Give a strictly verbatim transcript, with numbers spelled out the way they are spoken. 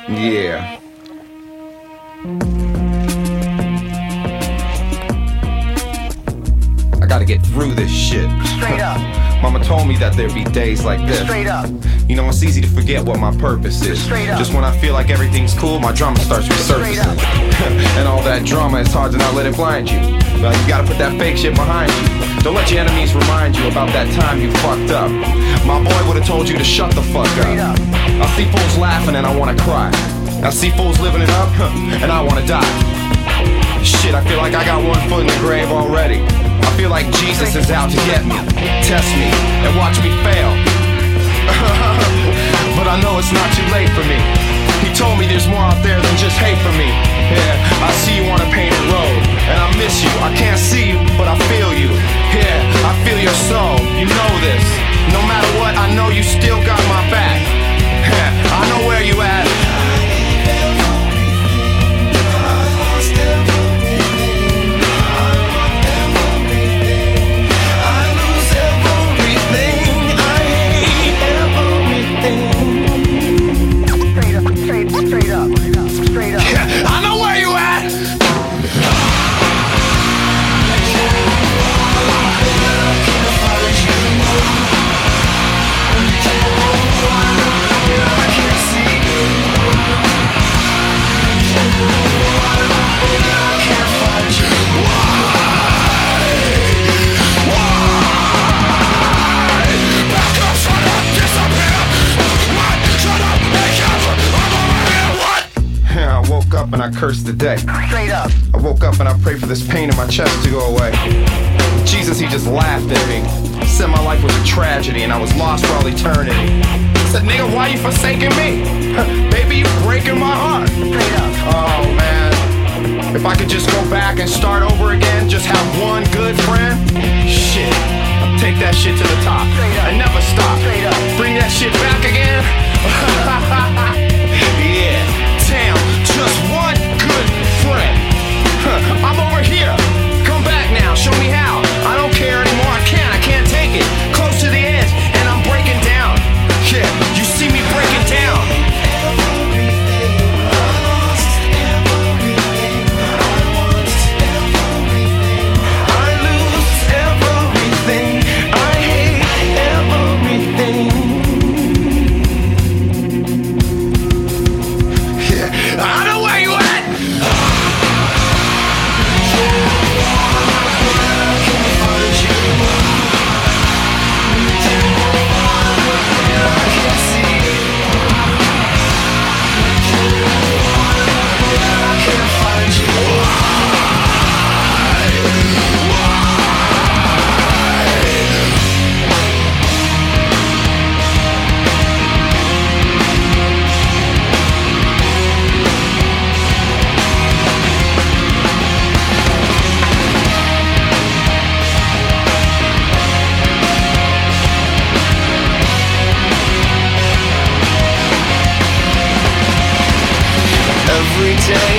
Yeah. I gotta get through this shit. Straight up. Mama told me that there'd be days like this. Straight up. You know, it's easy to forget what my purpose is. Straight up. Just when I feel like everything's cool, my drama starts Straight resurfacing. up. And all that drama, it's hard to not let it blind you. But you gotta put that fake shit behind you. Don't let your enemies remind you about that time you fucked up. My boy would've told you to shut the fuck Straight up. up. I see fools laughing and I wanna cry. I see fools living it up, and I wanna die. Shit, I feel like I got one foot in the grave already. I feel like Jesus is out to get me, test me, and watch me fail. But I know it's not too late for me. He told me there's more out there than just hate for me. Yeah, I see you on a painted road, and I miss you. I can't see you, but I feel you. Yeah, I feel your soul, you know this. No matter what, I know you still got my back. Yeah, I know where you at. Straight up, straight up. Yeah, I know where you at. And I cursed the day. Straight up. I woke up and I prayed for this pain in my chest to go away. Jesus, he just laughed at me. Said my life was a tragedy and I was lost for all eternity. Said, nigga, why you forsaking me? Baby, you breaking my heart. Straight up. Oh, man. If I could just go back and start over again, just have one good friend. Shit. Take that shit to the top. Straight up. And never stop. Straight up. Bring that shit back again. Yeah. Damn, just one good friend. Huh, I'm over here. Come back now, show me how. I don't care anymore, I can't, I can't take it. Close to the edge, and I'm breaking down. Yeah, you see me breaking down. I lose everything. I hate everything. I know where you at. Every day